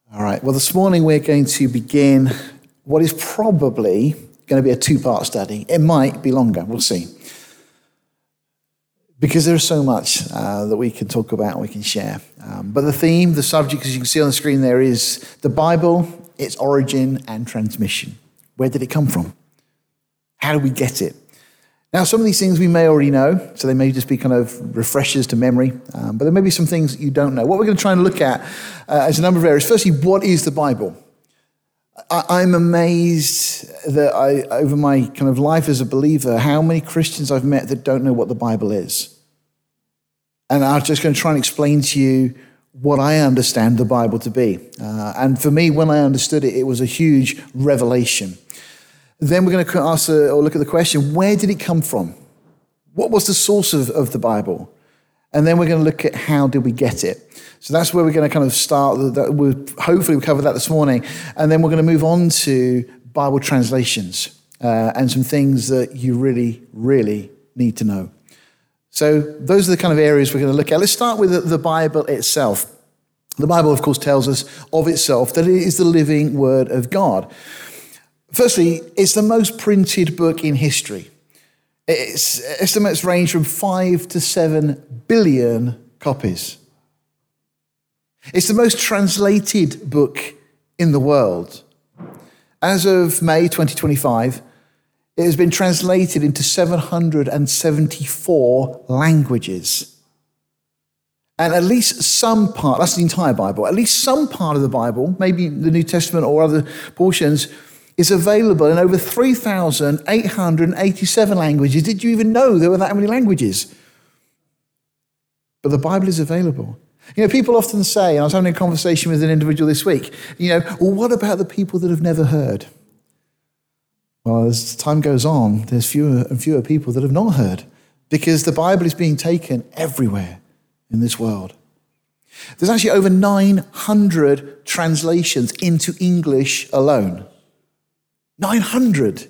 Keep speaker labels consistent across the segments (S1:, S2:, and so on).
S1: All right, well, this morning we're going to begin what is probably going to be a two-part study. It might be longer, we'll see. Because there's so much that we can talk about and we can share. But the theme, the subject, as you can see on the screen there, is the Bible, its origin and transmission. Where did it come from? How did we get it? Now, some of these things we may already know, so they may just be kind of refreshers to memory, but there may be some things that you don't know. What we're going to try and look at is a number of areas. Firstly, what is the Bible? I'm amazed that over my kind of life as a believer, how many Christians I've met that don't know what the Bible is. And I'm just going to try and explain to you what I understand the Bible to be. And for me, when I understood it, it was a huge revelation. Then we're going to ask or look at the question, where did it come from? What was the source of the Bible? And then we're going to look at how did we get it. So that's where we're going to kind of start. Hopefully we'll cover that this morning. And then we're going to move on to Bible translations and some things that you really, really need to know. So those are the kind of areas we're going to look at. Let's start with the Bible itself. The Bible, of course, tells us of itself that it is the living Word of God. Firstly, it's the most printed book in history. Its estimates range from 5 to 7 billion copies. It's the most translated book in the world. As of May 2025, it has been translated into 774 languages. And at least some part, that's the entire Bible, at least some part of the Bible, maybe the New Testament or other portions, is available in over 3,887 languages. Did you even know there were that many languages? But the Bible is available. You know, people often say, and I was having a conversation with an individual this week, well, what about the people that have never heard? Well, as time goes on, there's fewer and fewer people that have not heard because the Bible is being taken everywhere in this world. There's actually over 900 translations into English alone. 900.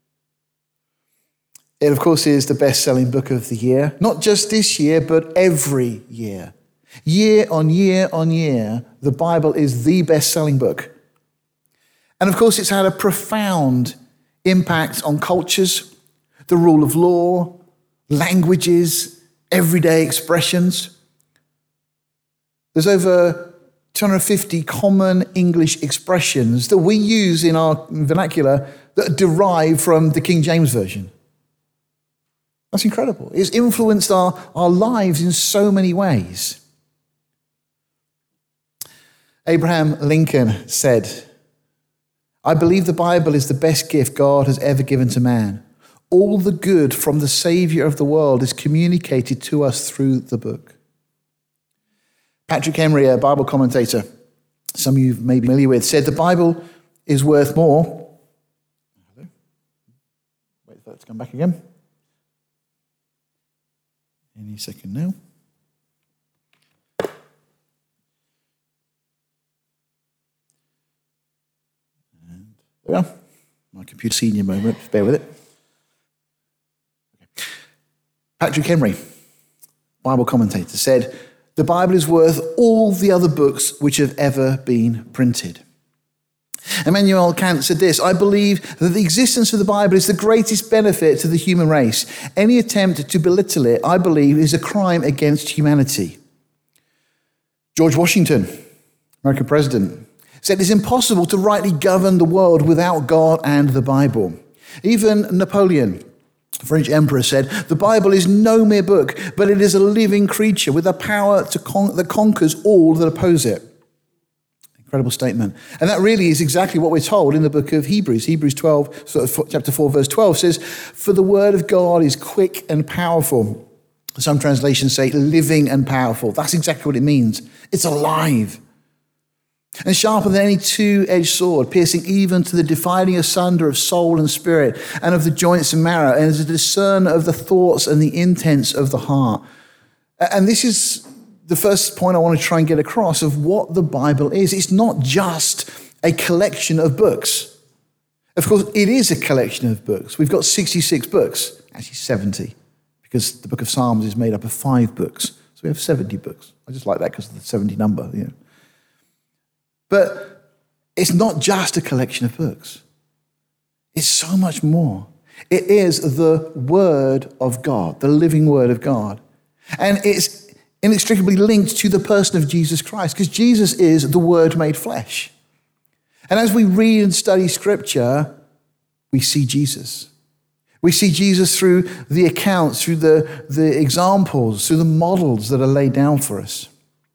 S1: It, of course, is the best-selling book of the year. Not just this year, but every year. Year on year on year, the Bible is the best-selling book. And, of course, it's had a profound impact on cultures, the rule of law, languages, everyday expressions. There's over 250 common English expressions that we use in our vernacular that derive from the King James Version. That's incredible. It's influenced our lives in so many ways. Abraham Lincoln said, "I believe the Bible is the best gift God has ever given to man. All the good from the Savior of the world is communicated to us through the book." Patrick Henry, a Bible commentator, some of you may be familiar with, said the Bible is worth more. Wait for that to come back again. Any second now. And there we are. My computer senior moment, bear with it. Okay. Patrick Henry, Bible commentator, said, "The Bible is worth all the other books which have ever been printed." Immanuel Kant said this, "I believe that the existence of the Bible is the greatest benefit to the human race. Any attempt to belittle it, I believe, is a crime against humanity." George Washington, American president, said it's impossible to rightly govern the world without God and the Bible. Even Napoleon, French emperor, said, "The Bible is no mere book, but it is a living creature with a power that conquers all that oppose it." Incredible statement. And that really is exactly what we're told in the book of Hebrews. Hebrews 12, chapter 4, verse 12 says, "For the word of God is quick and powerful." Some translations say living and powerful. That's exactly what it means. It's alive. And sharper than any two-edged sword, piercing even to the dividing asunder of soul and spirit, and of the joints and marrow, and is a discerner of the thoughts and the intents of the heart. And this is the first point I want to try and get across of what the Bible is. It's not just a collection of books. Of course, it is a collection of books. We've got 66 books, actually 70, because the book of Psalms is made up of 5 books. So we have 70 books. I just like that because of the 70 number. But it's not just a collection of books. It's so much more. It is the Word of God, the living Word of God. And it's inextricably linked to the person of Jesus Christ, because Jesus is the Word made flesh. And as we read and study Scripture, we see Jesus. We see Jesus through the accounts, through the examples, through the models that are laid down for us.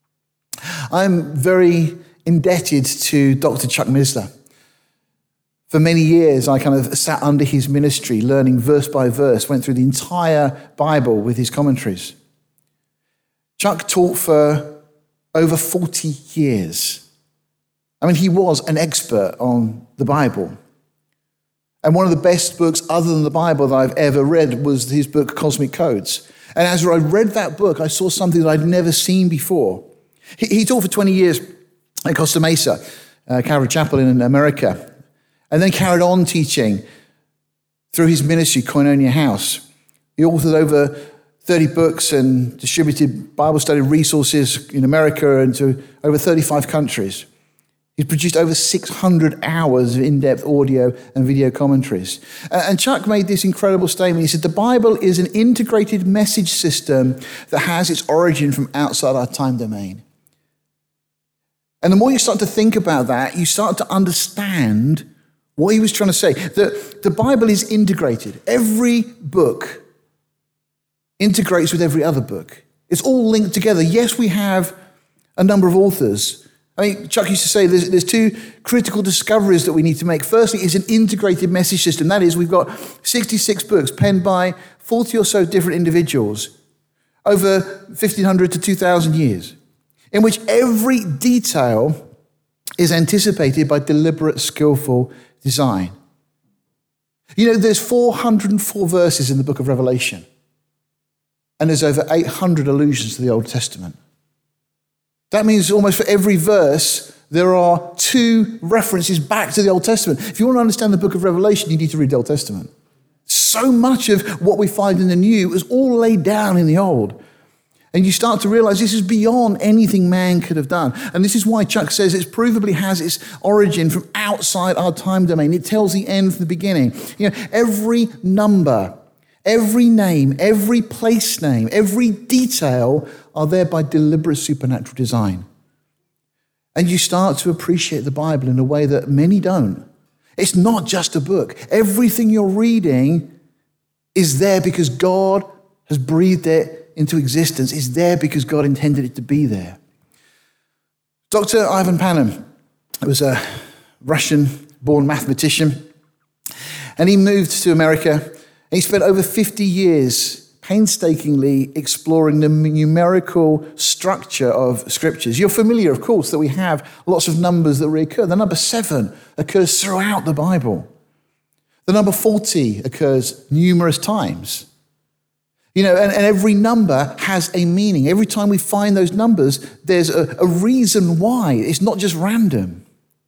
S1: I'm very indebted to Dr. Chuck Missler. For many years, I kind of sat under his ministry, learning verse by verse, went through the entire Bible with his commentaries. Chuck taught for over 40 years. I mean, he was an expert on the Bible. And one of the best books other than the Bible that I've ever read was his book, Cosmic Codes. And as I read that book, I saw something that I'd never seen before. He taught for 20 years at Costa Mesa, Calvary Chapel in America, and then carried on teaching through his ministry, Koinonia House. He authored over 30 books and distributed Bible study resources in America and to over 35 countries. He's produced over 600 hours of in-depth audio and video commentaries. And Chuck made this incredible statement. He said, the Bible is an integrated message system that has its origin from outside our time domain. And the more you start to think about that, you start to understand what he was trying to say. The Bible is integrated. Every book integrates with every other book. It's all linked together. Yes, we have a number of authors. I mean, Chuck used to say there's two critical discoveries that we need to make. Firstly, it's an integrated message system. That is, we've got 66 books penned by 40 or so different individuals over 1,500 to 2,000 years, in which every detail is anticipated by deliberate, skillful design. You know, there's 404 verses in the book of Revelation, and there's over 800 allusions to the Old Testament. That means almost for every verse, there are 2 references back to the Old Testament. If you want to understand the book of Revelation, you need to read the Old Testament. So much of what we find in the New is all laid down in the Old. And you start to realize this is beyond anything man could have done. And this is why Chuck says it provably has its origin from outside our time domain. It tells the end from the beginning. You know, every number, every name, every place name, every detail are there by deliberate supernatural design. And you start to appreciate the Bible in a way that many don't. It's not just a book. Everything you're reading is there because God has breathed it into existence. It's there because God intended it to be there. Dr. Ivan Panin was a Russian-born mathematician, and he moved to America, and he spent over 50 years painstakingly exploring the numerical structure of scriptures. You're familiar, of course, that we have lots of numbers that reoccur. The number 7 occurs throughout the Bible. The number 40 occurs numerous times. You know, and every number has a meaning. Every time we find those numbers, there's a reason why. It's not just random.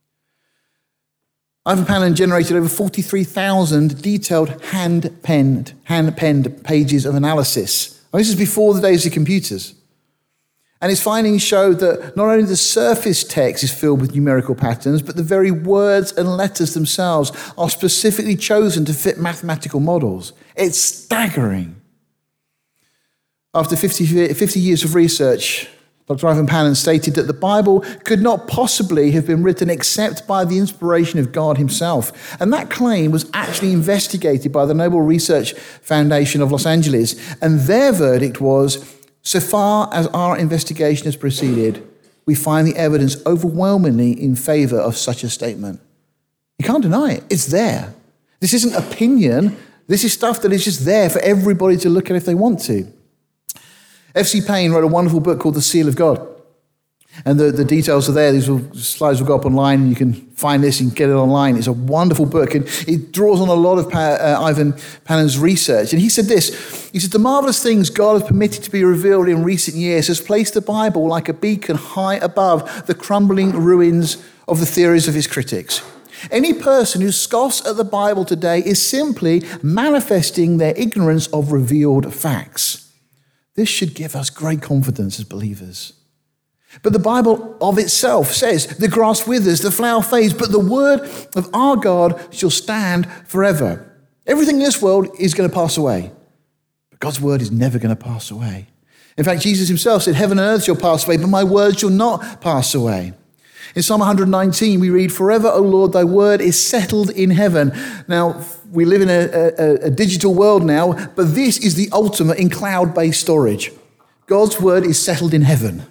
S1: Ivan Panin generated over 43,000 detailed hand-penned pages of analysis. This is before the days of computers. And his findings showed that not only the surface text is filled with numerical patterns, but the very words and letters themselves are specifically chosen to fit mathematical models. It's staggering. After 50 years of research, Dr. Ivan Panin stated that the Bible could not possibly have been written except by the inspiration of God himself. And that claim was actually investigated by the Nobel Research Foundation of Los Angeles. And their verdict was, so far as our investigation has proceeded, we find the evidence overwhelmingly in favor of such a statement. You can't deny it. It's there. This isn't opinion. This is stuff that is just there for everybody to look at if they want to. F.C. Payne wrote a wonderful book called The Seal of God. And the details are there. These slides will go up online, and you can find this and get it online. It's a wonderful book, and it draws on a lot of Ivan Panin's research. And he said this. He said, the marvelous things God has permitted to be revealed in recent years has placed the Bible like a beacon high above the crumbling ruins of the theories of his critics. Any person who scoffs at the Bible today is simply manifesting their ignorance of revealed facts. This should give us great confidence as believers. But the Bible of itself says, the grass withers, the flower fades, but the word of our God shall stand forever. Everything in this world is going to pass away. But God's word is never going to pass away. In fact, Jesus himself said, heaven and earth shall pass away, but my word shall not pass away. In Psalm 119, we read, forever, O Lord, thy word is settled in heaven. Now, we live in a digital world now, but this is the ultimate in cloud-based storage. God's word is settled in heaven.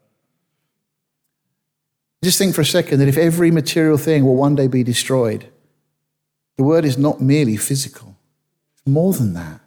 S1: Just think for a second that if every material thing will one day be destroyed, the word is not merely physical. It's more than that.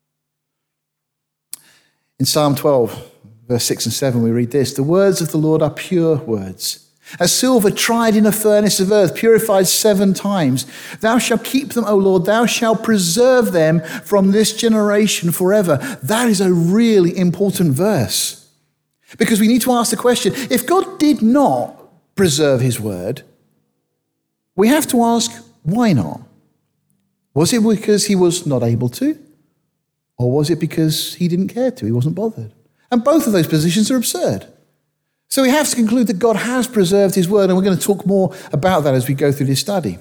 S1: In Psalm 12, verse 6 and 7, we read this, the words of the Lord are pure words, as silver tried in a furnace of earth, purified 7 times. Thou shalt keep them, O Lord, thou shalt preserve them from this generation forever. That is a really important verse. Because we need to ask the question, if God did not preserve his word, we have to ask, why not? Was it because he was not able to? Or was it because he didn't care to? He wasn't bothered. And both of those positions are absurd. So we have to conclude that God has preserved his word, and we're going to talk more about that as we go through this study.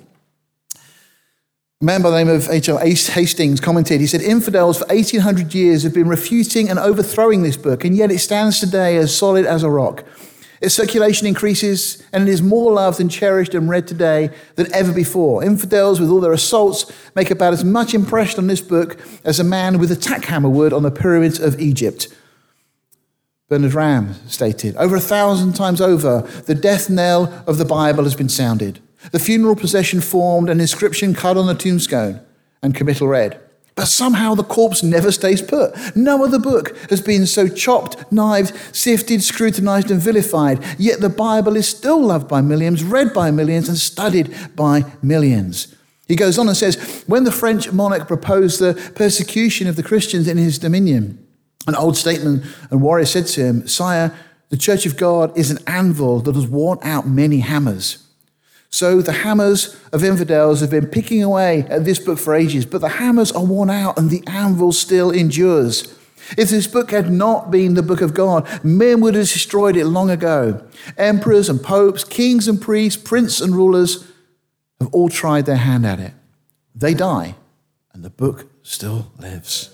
S1: A man by the name of H.L. Hastings commented, he said, infidels for 1800 years have been refuting and overthrowing this book, and yet it stands today as solid as a rock. Its circulation increases, and it is more loved and cherished and read today than ever before. Infidels, with all their assaults, make about as much impression on this book as a man with a tack hammer would on the pyramids of Egypt. Bernard Ram stated, over 1,000 times over, the death knell of the Bible has been sounded. The funeral procession formed, an inscription cut on the tombstone, and committal read. But somehow the corpse never stays put. No other book has been so chopped, knifed, sifted, scrutinized, and vilified. Yet the Bible is still loved by millions, read by millions, and studied by millions. He goes on and says, when the French monarch proposed the persecution of the Christians in his dominion, an old statesman and warrior said to him, Sire, the Church of God is an anvil that has worn out many hammers. So the hammers of infidels have been picking away at this book for ages, but the hammers are worn out and the anvil still endures. If this book had not been the book of God, men would have destroyed it long ago. Emperors and popes, kings and priests, princes and rulers have all tried their hand at it. They die, and the book still lives.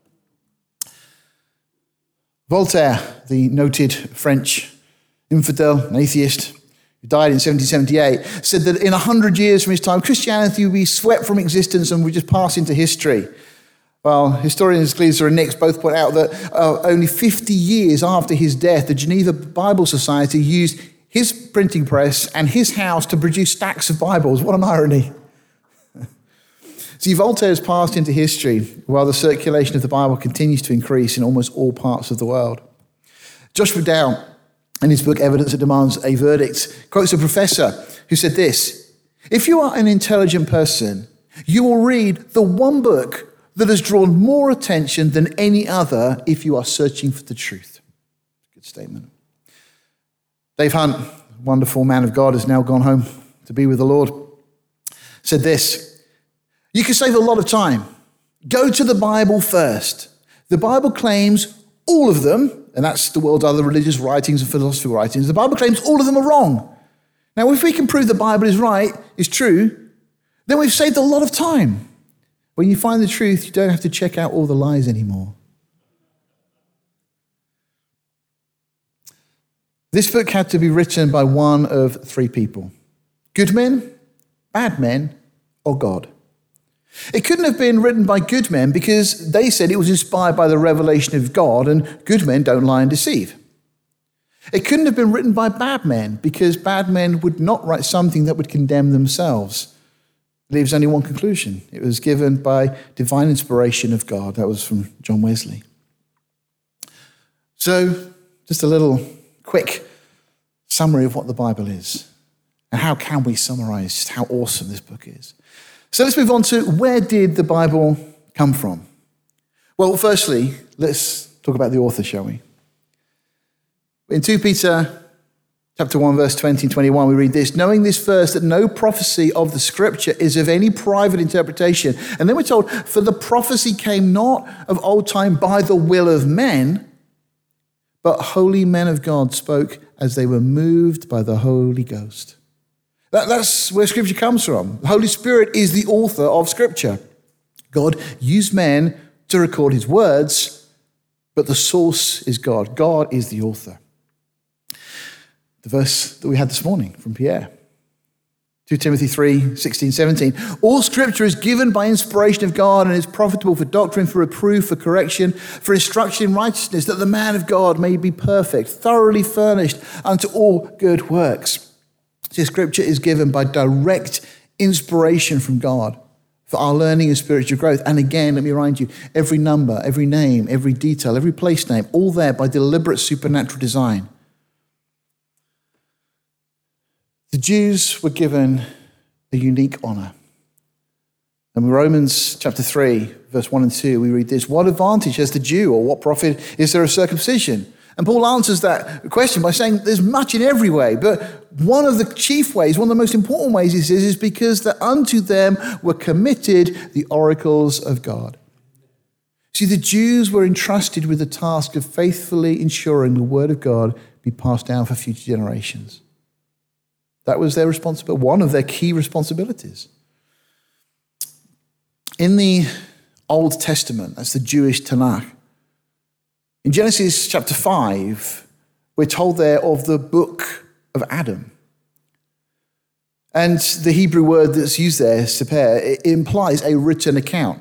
S1: Voltaire, the noted French infidel and atheist, who died in 1778, said that in 100 years from his time, Christianity would be swept from existence and would just pass into history. Well, historians Gleaser and Nix both point out that only 50 years after his death, the Geneva Bible Society used his printing press and his house to produce stacks of Bibles. What an irony. See, Voltaire has passed into history while the circulation of the Bible continues to increase in almost all parts of the world. Josh McDowell, in his book, Evidence That Demands a Verdict, quotes a professor who said this, if you are an intelligent person, you will read the one book that has drawn more attention than any other if you are searching for the truth. Good statement. Dave Hunt, wonderful man of God, has now gone home to be with the Lord, said this, you can save a lot of time. Go to the Bible first. The Bible claims all of them, and that's the world's other religious writings and philosophical writings, the Bible claims all of them are wrong. Now, if we can prove the Bible is right, is true, then we've saved a lot of time. When you find the truth, you don't have to check out all the lies anymore. This book had to be written by one of 3 people. Good men, bad men, or God. It couldn't have been written by good men because they said it was inspired by the revelation of God, and good men don't lie and deceive. It couldn't have been written by bad men because bad men would not write something that would condemn themselves. It leaves only one conclusion. It was given by divine inspiration of God. That was from John Wesley. So, just a little quick summary of what the Bible is and how can we summarize just how awesome this book is. So let's move on to where did the Bible come from? Well, firstly, let's talk about the author, shall we? In 2 Peter chapter 1, verse 20 and 21, we read this, knowing this first, that no prophecy of the scripture is of any private interpretation. And then we're told, for the prophecy came not of old time by the will of men, but holy men of God spoke as they were moved by the Holy Ghost. That's where Scripture comes from. The Holy Spirit is the author of Scripture. God used men to record his words, but the source is God. God is the author. The verse that we had this morning from Pierre. 2 Timothy 3, 16, 17. All Scripture is given by inspiration of God and is profitable for doctrine, for reproof, for correction, for instruction in righteousness, that the man of God may be perfect, thoroughly furnished unto all good works. So Scripture is given by direct inspiration from God for our learning and spiritual growth. And again, let me remind you, every number, every name, every detail, every place name, all there by deliberate supernatural design. The Jews were given a unique honor. And in Romans chapter 3, verse 1 and 2, we read this: what advantage has the Jew, or what profit is there of circumcision? And Paul answers that question by saying there's much in every way, but one of the chief ways, one of the most important ways, he says, is because that unto them were committed the oracles of God. See, the Jews were entrusted with the task of faithfully ensuring the word of God be passed down for future generations. That was their responsibility, one of their key responsibilities. In the Old Testament, that's the Jewish Tanakh, in Genesis chapter 5, we're told there of the book of Adam. And the Hebrew word that's used there, seper, it implies a written account.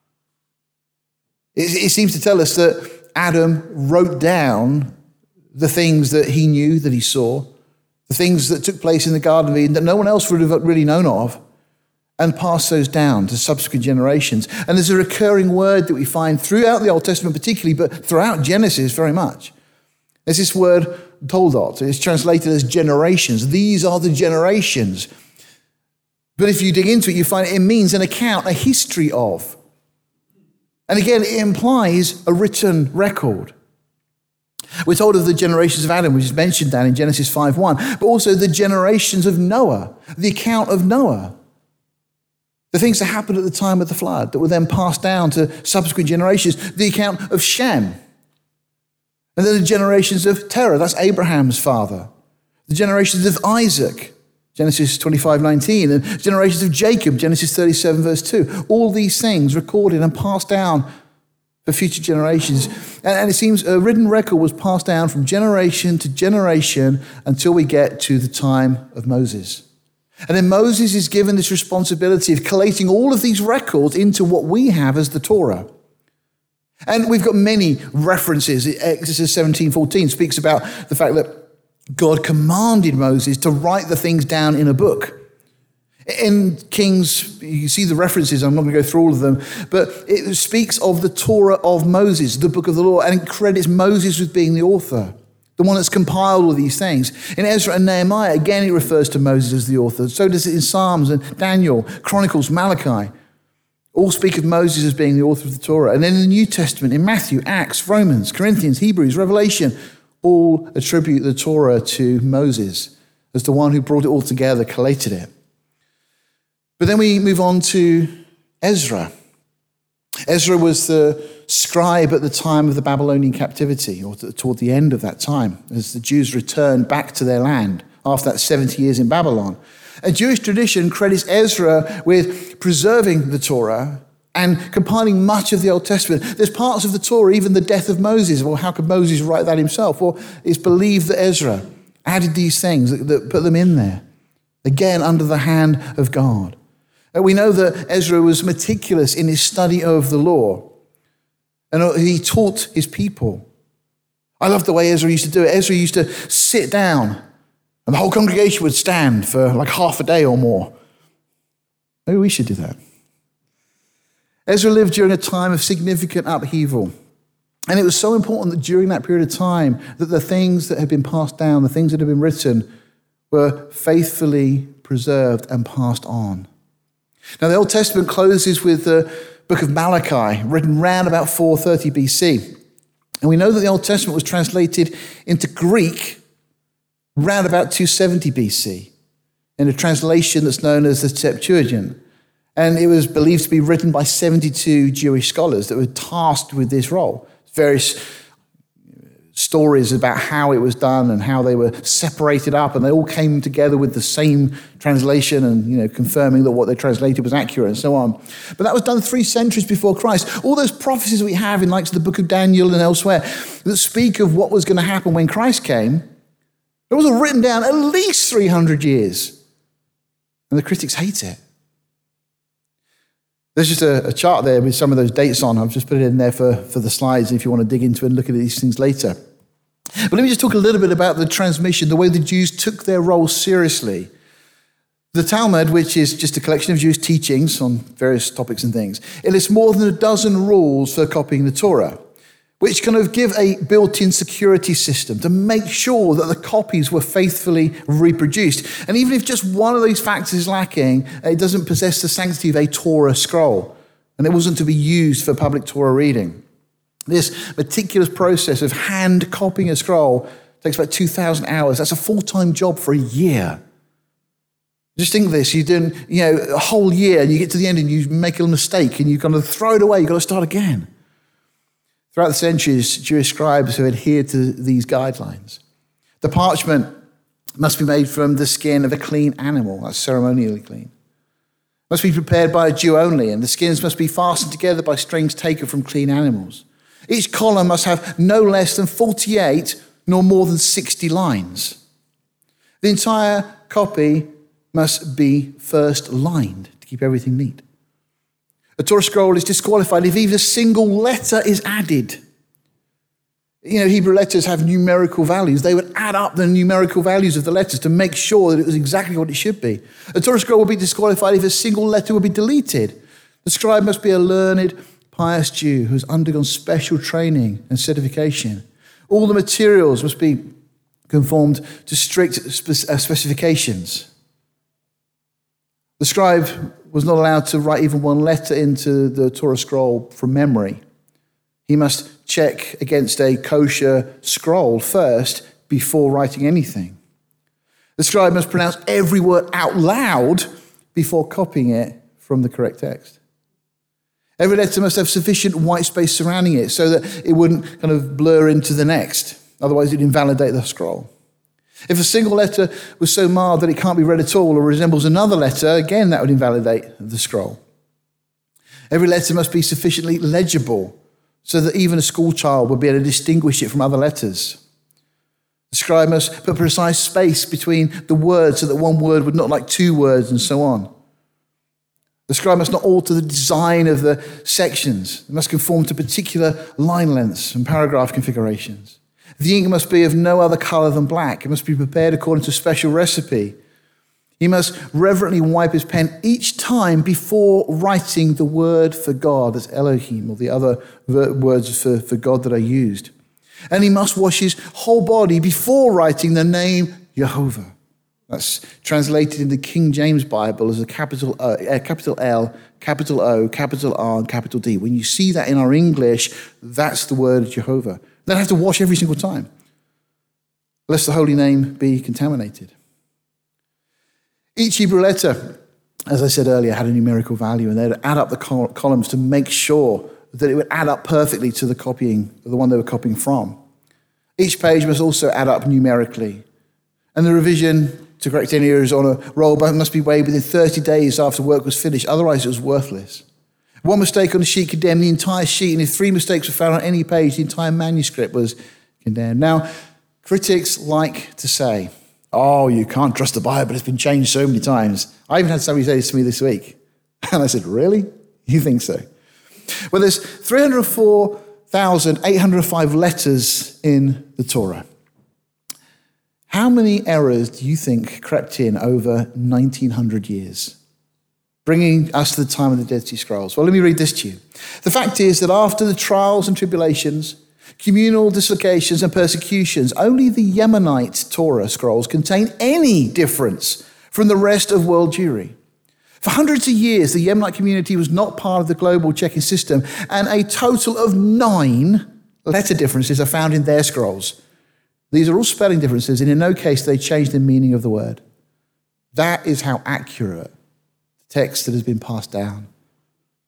S1: It seems to tell us that Adam wrote down the things that he knew, that he saw, the things that took place in the Garden of Eden that no one else would have really known of, and passed those down to subsequent generations. And there's a recurring word that we find throughout the Old Testament particularly, but throughout Genesis very much. There's this word, toldot. It's translated as generations. These are the generations. But if you dig into it, you find it means an account, a history of. And again, it implies a written record. We're told of the generations of Adam, which is mentioned down in Genesis 5:1, but also the generations of Noah, the account of Noah. The things that happened at the time of the flood that were then passed down to subsequent generations, the account of Shem. And then the generations of Terah, that's Abraham's father. The generations of Isaac, Genesis 25:19, and generations of Jacob, Genesis 37, verse 2. All these things recorded and passed down for future generations. And it seems a written record was passed down from generation to generation until we get to the time of Moses. And then Moses is given this responsibility of collating all of these records into what we have as the Torah. And we've got many references. Exodus 17:14 speaks about the fact that God commanded Moses to write the things down in a book. In Kings, you see the references, I'm not going to go through all of them, but it speaks of the Torah of Moses, the book of the law, and it credits Moses with being the author, the one that's compiled all these things. In Ezra and Nehemiah, again, it refers to Moses as the author. So does it in Psalms and Daniel, Chronicles, Malachi. All speak of Moses as being the author of the Torah. And then in the New Testament, in Matthew, Acts, Romans, Corinthians, Hebrews, Revelation, all attribute the Torah to Moses as the one who brought it all together, collated it. But then we move on to Ezra. Ezra was the scribe at the time of the Babylonian captivity, or toward the end of that time, as the Jews returned back to their land after that 70 years in Babylon. A Jewish tradition credits Ezra with preserving the Torah and compiling much of the Old Testament. There's parts of the Torah, even the death of Moses. Well, how could Moses write that himself? Well, it's believed that Ezra added these things, that put them in there, again, under the hand of God. We know that Ezra was meticulous in his study of the law, and he taught his people. I love the way Ezra used to do it. Ezra used to sit down, and the whole congregation would stand for like half a day or more. Maybe we should do that. Ezra lived during a time of significant upheaval, and it was so important that during that period of time that the things that had been passed down, the things that had been written, were faithfully preserved and passed on. Now, the Old Testament closes with the book of Malachi, written around about 430 BC. And we know that the Old Testament was translated into Greek around about 270 BC in a translation that's known as the Septuagint. And it was believed to be written by 72 Jewish scholars that were tasked with this role. Various stories about how it was done and how they were separated up, and they all came together with the same translation and, confirming that what they translated was accurate and so on. But that was done 3 centuries before Christ. All those prophecies we have in like the book of Daniel and elsewhere that speak of what was going to happen when Christ came, it was all written down at least 300 years. And the critics hate it. There's just a chart there with some of those dates on. I've just put it in there for the slides if you want to dig into it and look at these things later. But let me just talk a little bit about the transmission, the way the Jews took their role seriously. The Talmud, which is just a collection of Jewish teachings on various topics and things, it lists more than a dozen rules for copying the Torah, which kind of give a built-in security system to make sure that the copies were faithfully reproduced. And even if just one of these factors is lacking, it doesn't possess the sanctity of a Torah scroll, and it wasn't to be used for public Torah reading. This meticulous process of hand copying a scroll takes about 2,000 hours. That's a full-time job for a year. Just think of this, you're doing a whole year, and you get to the end and you make a mistake, and you kind of throw it away, you've got to start again. Throughout the centuries, Jewish scribes have adhered to these guidelines. The parchment must be made from the skin of a clean animal, that's ceremonially clean. It must be prepared by a Jew only, and the skins must be fastened together by strings taken from clean animals. Each column must have no less than 48 nor more than 60 lines. The entire copy must be first lined to keep everything neat. A Torah scroll is disqualified if even a single letter is added. Hebrew letters have numerical values. They would add up the numerical values of the letters to make sure that it was exactly what it should be. A Torah scroll would be disqualified if a single letter would be deleted. The scribe must be a learned, pious Jew who has undergone special training and certification. All the materials must be conformed to strict specifications. The scribe was not allowed to write even one letter into the Torah scroll from memory. He must check against a kosher scroll first before writing anything. The scribe must pronounce every word out loud before copying it from the correct text. Every letter must have sufficient white space surrounding it so that it wouldn't kind of blur into the next. Otherwise, it'd invalidate the scroll. If a single letter was so marred that it can't be read at all or resembles another letter, again, that would invalidate the scroll. Every letter must be sufficiently legible so that even a school child would be able to distinguish it from other letters. The scribe must put precise space between the words so that one word would not like 2 words and so on. The scribe must not alter the design of the sections. It must conform to particular line lengths and paragraph configurations. The ink must be of no other color than black. It must be prepared according to a special recipe. He must reverently wipe his pen each time before writing the word for God, that's Elohim, or the other words for God that are used. And he must wash his whole body before writing the name Jehovah. That's translated in the King James Bible as a capital L, capital O, capital R, and capital D. When you see that in our English, that's the word Jehovah. They have to wash every single time, lest the holy name be contaminated. Each Hebrew letter, as I said earlier, had a numerical value, and they'd add up the columns to make sure that it would add up perfectly to the one they were copying from. Each page must also add up numerically, and the revision to correct any errors on a roll must be weighed within 30 days after work was finished, otherwise it was worthless. One mistake on the sheet condemned the entire sheet, and if 3 mistakes were found on any page, the entire manuscript was condemned. Now, critics like to say, oh, you can't trust the Bible, it's been changed so many times. I even had somebody say this to me this week. And I said, really? You think so? Well, there's 304,805 letters in the Torah. How many errors do you think crept in over 1,900 years? Bringing us to the time of the Dead Sea Scrolls. Well, let me read this to you. The fact is that after the trials and tribulations, communal dislocations and persecutions, only the Yemenite Torah scrolls contain any difference from the rest of world Jewry. For hundreds of years, the Yemenite community was not part of the global checking system, and a total of 9 letter differences are found in their scrolls. These are all spelling differences, and in no case they change the meaning of the word. That is how accurate text that has been passed down.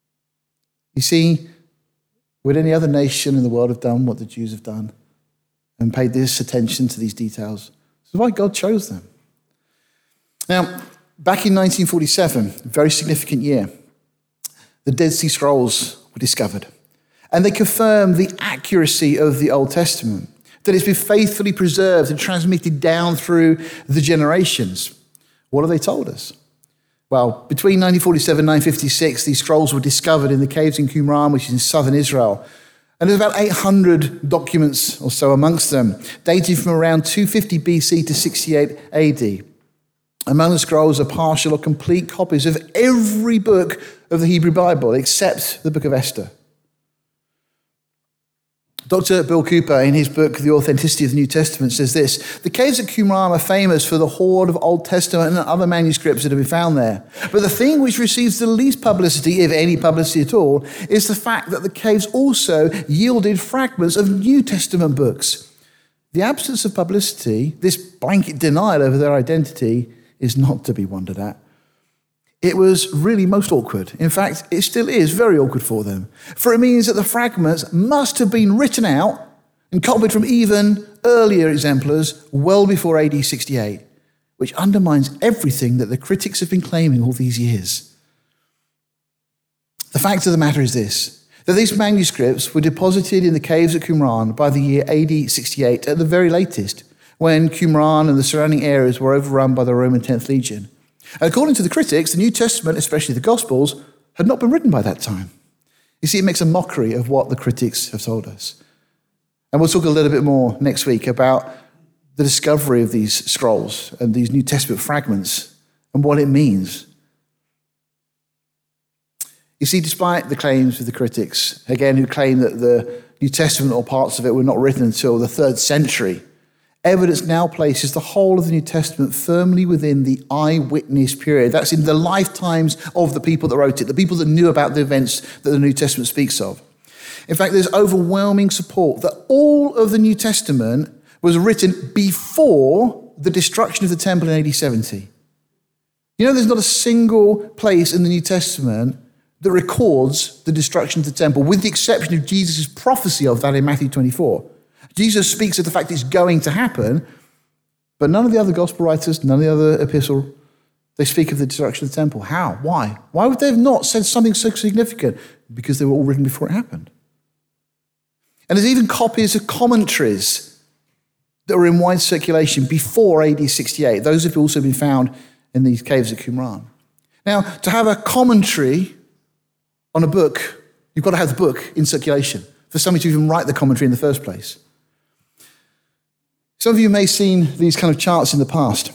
S1: You see, would any other nation in the world have done what the Jews have done? and paid this attention to these details. This is why God chose them. Now, back in 1947, a very significant year, the Dead Sea Scrolls were discovered. And they confirmed the accuracy of the Old Testament, that it's been faithfully preserved and transmitted down through the generations. What have they told us? Well, between 1947 and 1956, these scrolls were discovered in the caves in Qumran, which is in southern Israel. And there's about 800 documents or so amongst them, dating from around 250 BC to 68 AD. Among the scrolls are partial or complete copies of every book of the Hebrew Bible, except the book of Esther. Dr. Bill Cooper, in his book, The Authenticity of the New Testament, says this: the caves at Qumran are famous for the hoard of Old Testament and other manuscripts that have been found there. But the thing which receives the least publicity, if any publicity at all, is the fact that the caves also yielded fragments of New Testament books. The absence of publicity, this blanket denial over their identity, is not to be wondered at. It was really most awkward. In fact, it still is very awkward for them. For it means that the fragments must have been written out and copied from even earlier exemplars well before AD 68, which undermines everything that the critics have been claiming all these years. The fact of the matter is this, that these manuscripts were deposited in the caves at Qumran by the year AD 68 at the very latest, when Qumran and the surrounding areas were overrun by the Roman 10th Legion. According to the critics, the New Testament, especially the Gospels, had not been written by that time. You see, it makes a mockery of what the critics have told us. And we'll talk a little bit more next week about the discovery of these scrolls and these New Testament fragments and what it means. You see, despite the claims of the critics, again, who claim that the New Testament or parts of it were not written until the 3rd century, evidence now places the whole of the New Testament firmly within the eyewitness period. That's in the lifetimes of the people that wrote it, the people that knew about the events that the New Testament speaks of. In fact, there's overwhelming support that all of the New Testament was written before the destruction of the temple in AD 70. You know, there's not a single place in the New Testament that records the destruction of the temple, with the exception of Jesus' prophecy of that in Matthew 24. Jesus speaks of the fact it's going to happen, but none of the other gospel writers, none of the other epistle, they speak of the destruction of the temple. How? Why? Why would they have not said something so significant? Because they were all written before it happened. And there's even copies of commentaries that were in wide circulation before AD 68. Those have also been found in these caves at Qumran. Now, to have a commentary on a book, you've got to have the book in circulation for somebody to even write the commentary in the first place. Some of you may have seen these kind of charts in the past.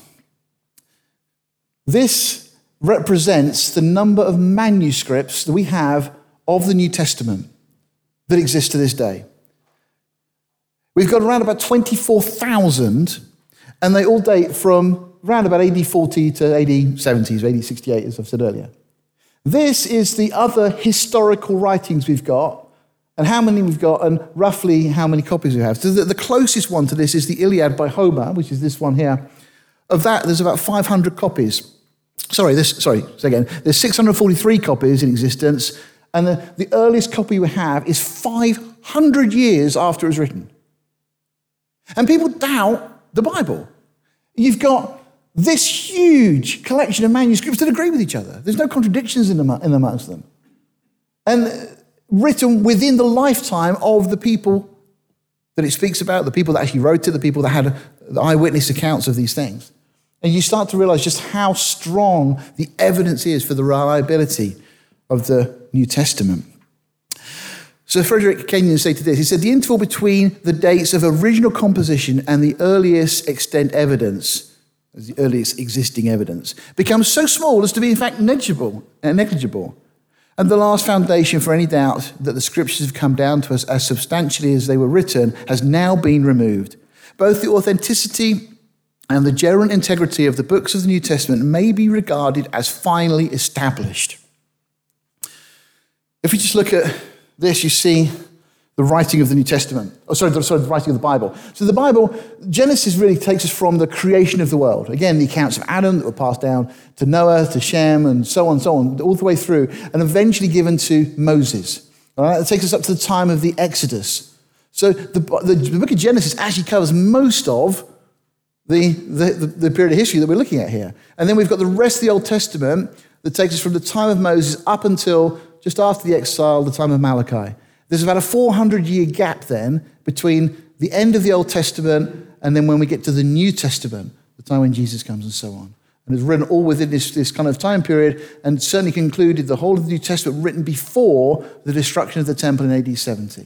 S1: This represents the number of manuscripts that we have of the New Testament that exist to this day. We've got around about 24,000, and they all date from around about AD 40 to AD 70s, AD 68, as I've said earlier. This is the other historical writings we've got, and how many we've got, and roughly how many copies we have. So the closest one to this is the Iliad by Homer, which is this one here. Of that, there's about 500 copies. There's 643 copies in existence, and the earliest copy we have is 500 years after it was written. And people doubt the Bible. You've got this huge collection of manuscripts that agree with each other. There's no contradictions in amongst them. And written within the lifetime of the people that it speaks about, the people that actually wrote it, the people that had the eyewitness accounts of these things. And you start to realize just how strong the evidence is for the reliability of the New Testament. So Frederick Kenyon stated this. He said, the interval between the dates of original composition and the earliest extant evidence, the earliest existing evidence, becomes so small as to be in fact negligible. And the last foundation for any doubt that the scriptures have come down to us as substantially as they were written has now been removed. Both the authenticity and the general integrity of the books of the New Testament may be regarded as finally established. If we just look at this, you see the writing of the New Testament. The writing of the Bible. So the Bible, Genesis really takes us from the creation of the world. Again, the accounts of Adam that were passed down to Noah, to Shem, and so on, all the way through, and eventually given to Moses. All right? It takes us up to the time of the Exodus. So the book of Genesis actually covers most of the period of history that we're looking at here. And then we've got the rest of the Old Testament that takes us from the time of Moses up until just after the exile, the time of Malachi. There's about a 400-year gap then between the end of the Old Testament and then when we get to the New Testament, the time when Jesus comes and so on. And it's written all within this kind of time period, and certainly concluded the whole of the New Testament written before the destruction of the temple in AD 70.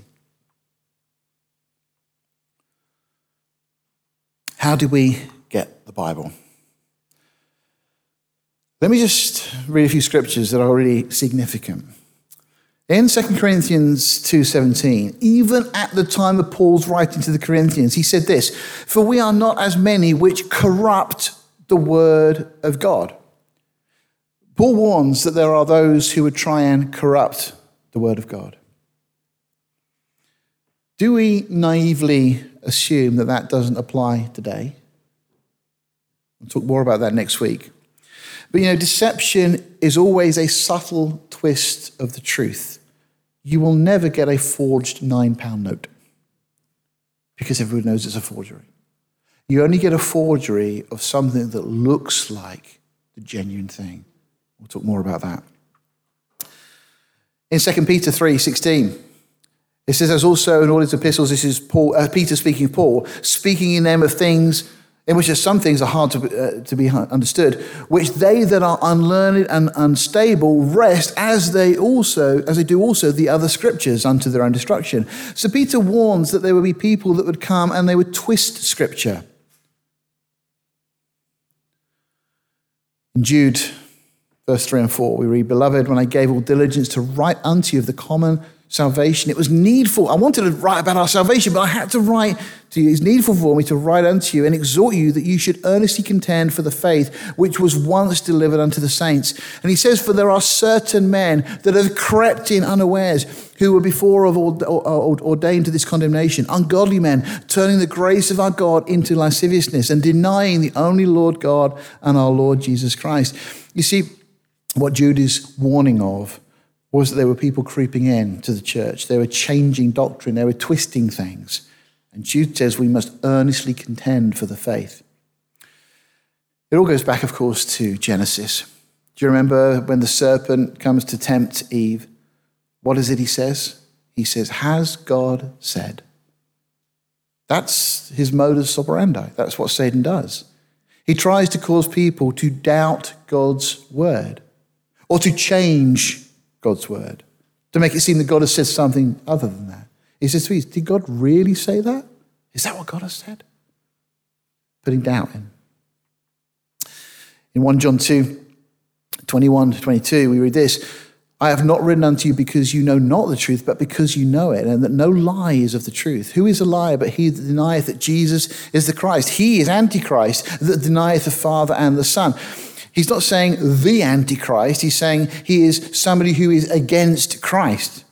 S1: How do we get the Bible? Let me just read a few scriptures that are really significant. In 2 Corinthians 2:17, even at the time of Paul's writing to the Corinthians, he said this, "For we are not as many which corrupt the word of God." Paul warns that there are those who would try and corrupt the word of God. Do we naively assume that that doesn't apply today? We'll talk more about that next week. But deception is always a subtle twist of the truth. You will never get a forged £9 note because everyone knows it's a forgery. You only get a forgery of something that looks like the genuine thing. We'll talk more about that. In 2 Peter 3:16, it says, as also in all his epistles, this is Peter speaking of Paul, speaking in them of things in which some things are hard to be understood, which they that are unlearned and unstable rest as they do also the other scriptures unto their own destruction. So Peter warns that there would be people that would come and they would twist scripture. In Jude, verse 3 and 4, we read, "Beloved, when I gave all diligence to write unto you of the common salvation, it was needful." I wanted to write about our salvation, but I had to write to you. It's needful for me to write unto you and exhort you that you should earnestly contend for the faith which was once delivered unto the saints. And he says, "For there are certain men that have crept in unawares, who were before ordained to this condemnation, ungodly men, turning the grace of our God into lasciviousness and denying the only Lord God and our Lord Jesus Christ." You see, what Jude is warning of was that there were people creeping in to the church. They were changing doctrine. They were twisting things. And Jude says we must earnestly contend for the faith. It all goes back, of course, to Genesis. Do you remember when the serpent comes to tempt Eve? What is it he says? He says, "Has God said?" That's his modus operandi. That's what Satan does. He tries to cause people to doubt God's word or to change God's word, to make it seem that God has said something other than that. He says to me, did God really say that? Is that what God has said? Putting doubt in. In 1 John 2:21-22, we read this, "I have not written unto you because you know not the truth, but because you know it, and that no lie is of the truth. Who is a liar but he that denieth that Jesus is the Christ? He is Antichrist that denieth the Father and the Son." He's not saying the Antichrist. He's saying he is somebody who is against Christ.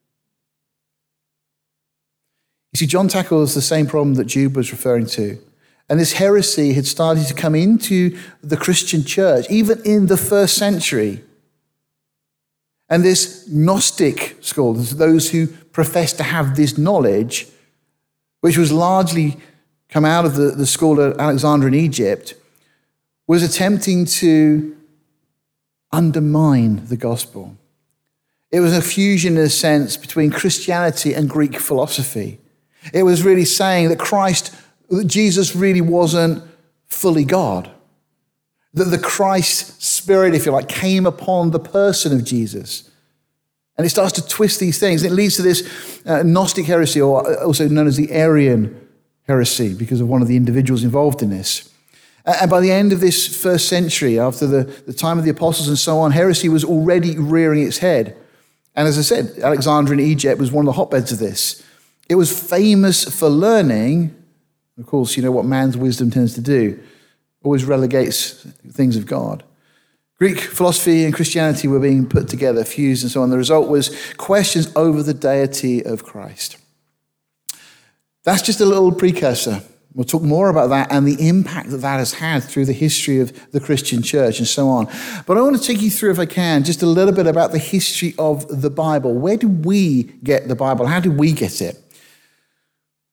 S1: You see, John tackles the same problem that Jude was referring to. And this heresy had started to come into the Christian church, even in the first century. And this Gnostic school, those who profess to have this knowledge, which was largely come out of the school of Alexander in Egypt, was attempting to undermine the gospel. It was a fusion, in a sense, between Christianity and Greek philosophy. It was really saying that Jesus really wasn't fully God. That the Christ spirit, if you like, came upon the person of Jesus. And it starts to twist these things. It leads to this Gnostic heresy, or also known as the Arian heresy, because of one of the individuals involved in this. And by the end of this first century, after the time of the apostles and so on, heresy was already rearing its head. And as I said, Alexandria in Egypt was one of the hotbeds of this. It was famous for learning. Of course, you know what man's wisdom tends to do. Always relegates things of God. Greek philosophy and Christianity were being put together, fused and so on. The result was questions over the deity of Christ. That's just a little precursor. We'll talk more about that and the impact that has had through the history of the Christian church and so on. But I want to take you through, if I can, just a little bit about the history of the Bible. Where do we get the Bible? How do we get it?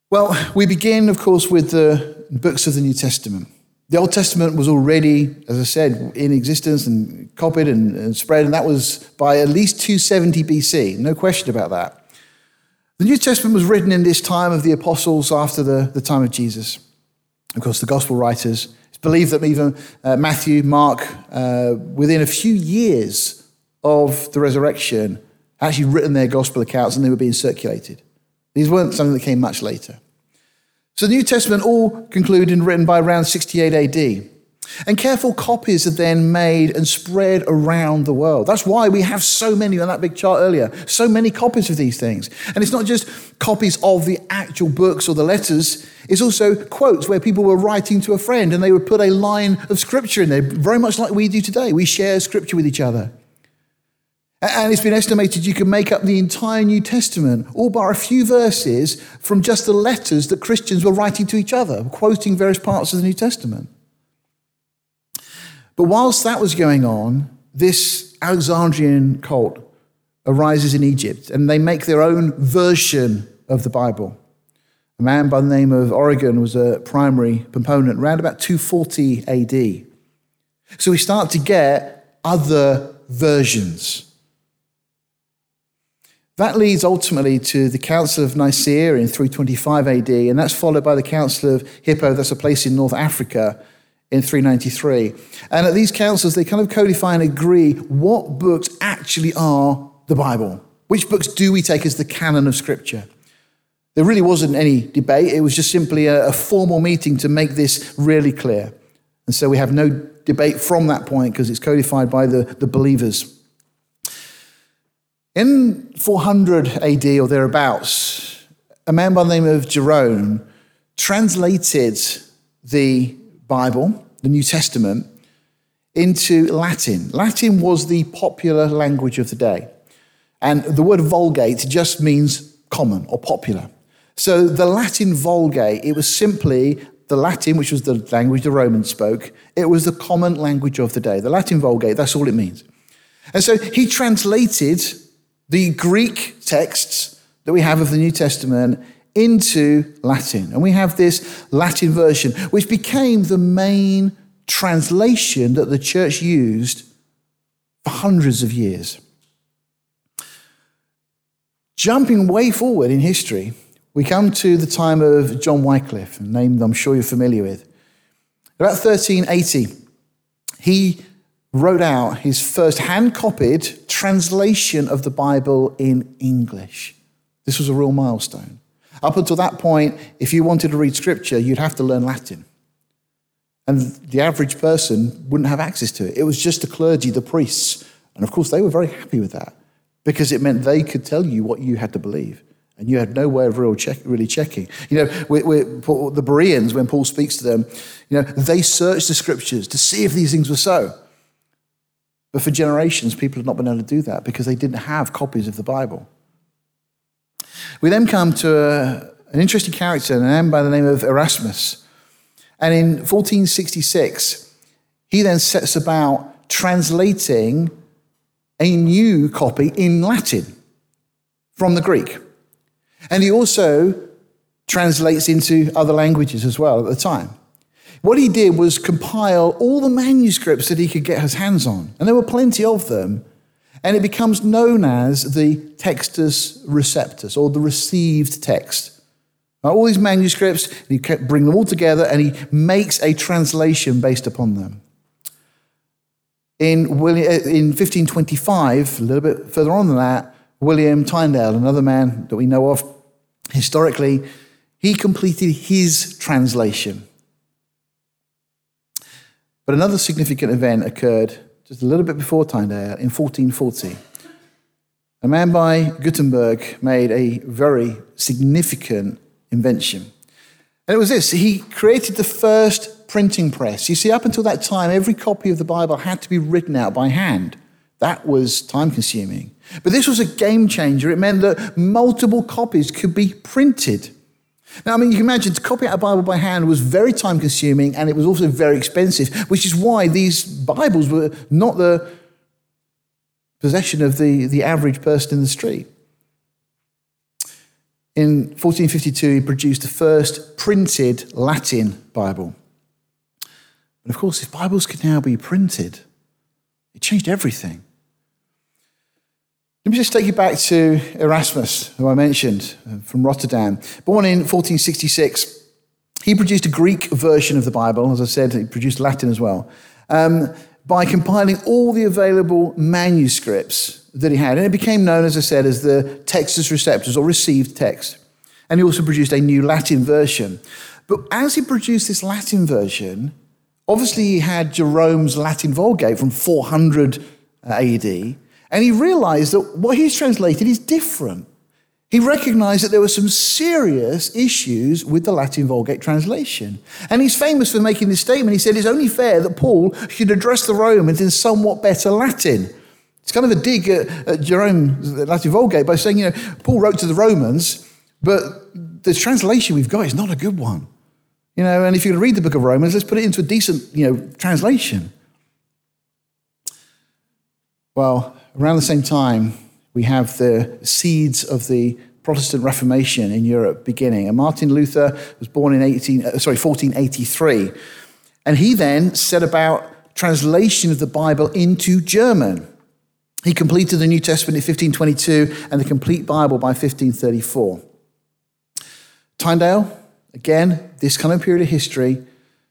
S1: Well, we begin, of course, with the books of the New Testament. The Old Testament was already, as I said, in existence and copied and spread, and that was by at least 270 BC. No question about that. The New Testament was written in this time of the apostles after the time of Jesus. Of course, the gospel writers. It's believed that even Matthew, Mark, within a few years of the resurrection, actually written their gospel accounts and they were being circulated. These weren't something that came much later. So the New Testament all concluded and written by around 68 AD. And careful copies are then made and spread around the world. That's why we have so many on that big chart earlier, so many copies of these things. And it's not just copies of the actual books or the letters, it's also quotes where people were writing to a friend and they would put a line of scripture in there, very much like we do today. We share scripture with each other. And it's been estimated you can make up the entire New Testament, all bar a few verses from just the letters that Christians were writing to each other, quoting various parts of the New Testament. But whilst that was going on, this Alexandrian cult arises in Egypt, and they make their own version of the Bible. A man by the name of Origen was a primary component around about 240 AD. So we start to get other versions. That leads ultimately to the Council of Nicaea in 325 AD, and that's followed by the Council of Hippo, that's a place in North Africa, in 393. And at these councils, they kind of codify and agree what books actually are the Bible. Which books do we take as the canon of Scripture? There really wasn't any debate. It was just simply a formal meeting to make this really clear. And so we have no debate from that point because it's codified by the believers. In 400 AD or thereabouts, a man by the name of Jerome translated the Bible, the New Testament, into Latin. Latin was the popular language of the day. And the word Vulgate just means common or popular. So the Latin Vulgate, it was simply the Latin, which was the language the Romans spoke. It was the common language of the day. The Latin Vulgate, that's all it means. And so he translated the Greek texts that we have of the New Testament into Latin. And we have this Latin version, which became the main translation that the church used for hundreds of years. Jumping way forward in history, we come to the time of John Wycliffe, a name that I'm sure you're familiar with. About 1380, he wrote out his first hand-copied translation of the Bible in English. This was a real milestone. Up until that point, if you wanted to read scripture, you'd have to learn Latin. And the average person wouldn't have access to it. It was just the clergy, the priests. And of course, they were very happy with that because it meant they could tell you what you had to believe. And you had no way of really checking. You know, the Bereans, when Paul speaks to them, you know, they searched the scriptures to see if these things were so. But for generations, people had not been able to do that because they didn't have copies of the Bible. We then come to an interesting character, a man by the name of Erasmus. And in 1466, he then sets about translating a new copy in Latin from the Greek. And he also translates into other languages as well at the time. What he did was compile all the manuscripts that he could get his hands on. And there were plenty of them. And it becomes known as the Textus Receptus, or the received text. Now, all these manuscripts, he bring them all together and he makes a translation based upon them. In 1525, a little bit further on than that, William Tyndale, another man that we know of historically, he completed his translation. But another significant event occurred just a little bit before Tyndale in 1440. A man by Gutenberg made a very significant invention. And it was this: he created the first printing press. You see, up until that time, every copy of the Bible had to be written out by hand. That was time-consuming. But this was a game changer. It meant that multiple copies could be printed. Now, I mean, you can imagine to copy out a Bible by hand was very time-consuming and it was also very expensive, which is why these Bibles were not the possession of the average person in the street. In 1452, he produced the first printed Latin Bible. And of course, if Bibles could now be printed, it changed everything. Let me just take you back to Erasmus, who I mentioned, from Rotterdam. Born in 1466, he produced a Greek version of the Bible. As I said, he produced Latin as well, by compiling all the available manuscripts that he had. And it became known, as I said, as the Textus Receptus, or received text. And he also produced a new Latin version. But as he produced this Latin version, obviously he had Jerome's Latin Vulgate from 400 AD, and he realized that what he's translated is different. He recognized that there were some serious issues with the Latin Vulgate translation. And he's famous for making this statement. He said it's only fair that Paul should address the Romans in somewhat better Latin. It's kind of a dig at Jerome's Latin Vulgate by saying, Paul wrote to the Romans, but the translation we've got is not a good one. And if you're going to read the book of Romans, let's put it into a decent, translation. Well, around the same time, we have the seeds of the Protestant Reformation in Europe beginning. And Martin Luther was born in 1483. And he then set about translation of the Bible into German. He completed the New Testament in 1522 and the complete Bible by 1534. Tyndale, again, this kind of period of history,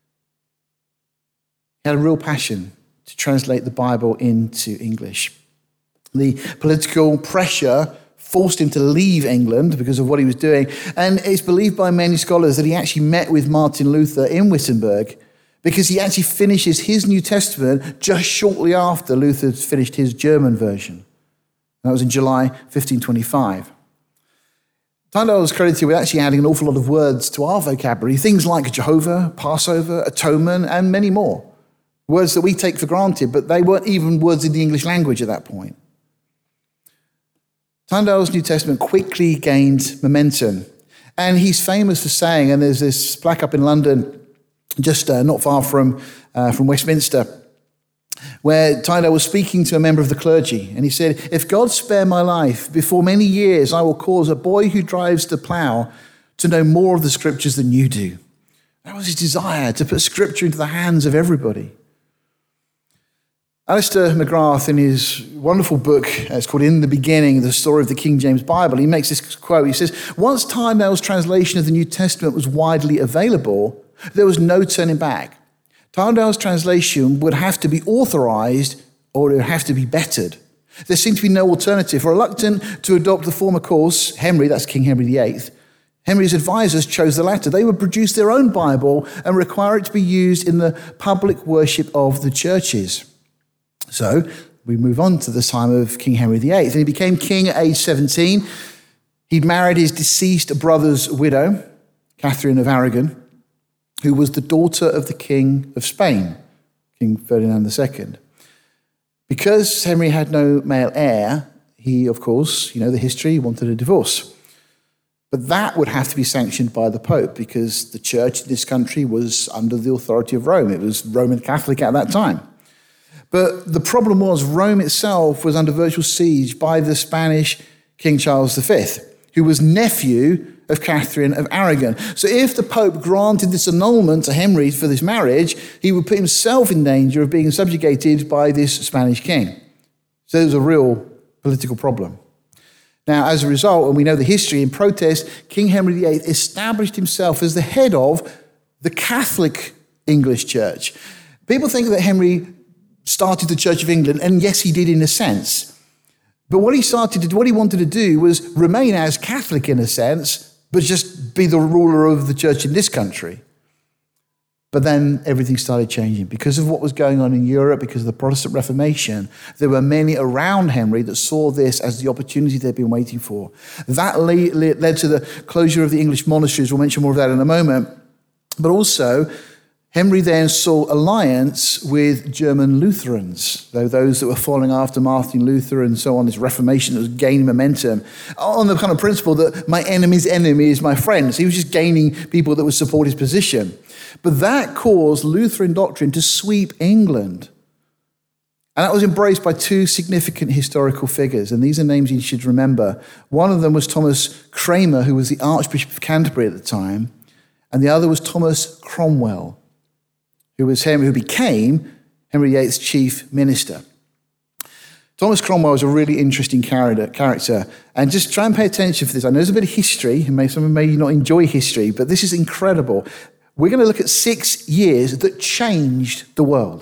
S1: had a real passion to translate the Bible into English. The political pressure forced him to leave England because of what he was doing. And it's believed by many scholars that he actually met with Martin Luther in Wittenberg because he actually finishes his New Testament just shortly after Luther finished his German version. That was in July 1525. Tyndale was credited with actually adding an awful lot of words to our vocabulary, things like Jehovah, Passover, atonement, and many more. Words that we take for granted, but they weren't even words in the English language at that point. Tyndale's New Testament quickly gained momentum. And he's famous for saying, and there's this plaque up in London, just not far from Westminster, where Tyndale was speaking to a member of the clergy. And he said, "If God spare my life, before many years I will cause a boy who drives the plough to know more of the scriptures than you do." That was his desire, to put scripture into the hands of everybody. Alistair McGrath, in his wonderful book, it's called In the Beginning, The Story of the King James Bible, he makes this quote. He says, "Once Tyndale's translation of the New Testament was widely available, there was no turning back. Tyndale's translation would have to be authorized or it would have to be bettered. There seemed to be no alternative. Reluctant to adopt the former course, Henry, that's King Henry VIII, Henry's advisors chose the latter. They would produce their own Bible and require it to be used in the public worship of the churches." So we move on to the time of King Henry VIII. And he became king at age 17. He'd married his deceased brother's widow, Catherine of Aragon, who was the daughter of the King of Spain, King Ferdinand II. Because Henry had no male heir, he, of course, the history, wanted a divorce. But that would have to be sanctioned by the Pope because the church in this country was under the authority of Rome. It was Roman Catholic at that time. But the problem was Rome itself was under virtual siege by the Spanish King Charles V, who was nephew of Catherine of Aragon. So if the Pope granted this annulment to Henry for this marriage, he would put himself in danger of being subjugated by this Spanish king. So there was a real political problem. Now, as a result, and we know the history, in protest, King Henry VIII established himself as the head of the Catholic English Church. People think that Henry started the Church of England, and yes, he did in a sense. But what he wanted to do was remain as Catholic in a sense, but just be the ruler of the church in this country. But then everything started changing. Because of what was going on in Europe, because of the Protestant Reformation, there were many around Henry that saw this as the opportunity they'd been waiting for. That led to the closure of the English monasteries. We'll mention more of that in a moment. But also, Henry then sought alliance with German Lutherans, those that were following after Martin Luther and so on, this Reformation that was gaining momentum, on the kind of principle that my enemy's enemy is my friend. So he was just gaining people that would support his position. But that caused Lutheran doctrine to sweep England. And that was embraced by two significant historical figures, and these are names you should remember. One of them was Thomas Cranmer, who was the Archbishop of Canterbury at the time, and the other was Thomas Cromwell, who became Henry VIII's chief minister. Thomas Cromwell was a really interesting character, and just try and pay attention for this. I know there's a bit of history, and some may not enjoy history, but this is incredible. We're going to look at 6 years that changed the world.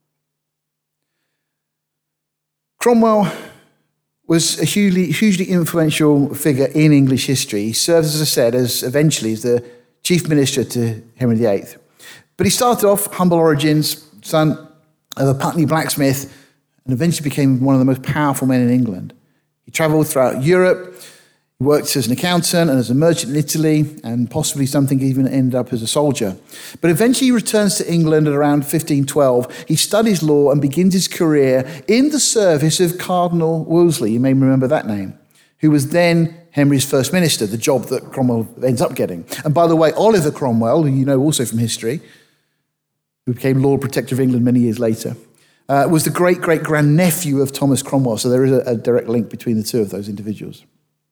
S1: Cromwell was a hugely influential figure in English history. He served, as I said, eventually as the chief minister to Henry VIII. But he started off humble origins, son of a Putney blacksmith, and eventually became one of the most powerful men in England. He travelled throughout Europe. He worked as an accountant and as a merchant in Italy, and possibly something even ended up as a soldier. But eventually he returns to England at around 1512. He studies law and begins his career in the service of Cardinal Wolsey. You may remember that name, who was then Henry's first minister, the job that Cromwell ends up getting. And by the way, Oliver Cromwell, who you know also from history, who became Lord Protector of England many years later, was the great-great-grandnephew of Thomas Cromwell. So there is a direct link between the two of those individuals.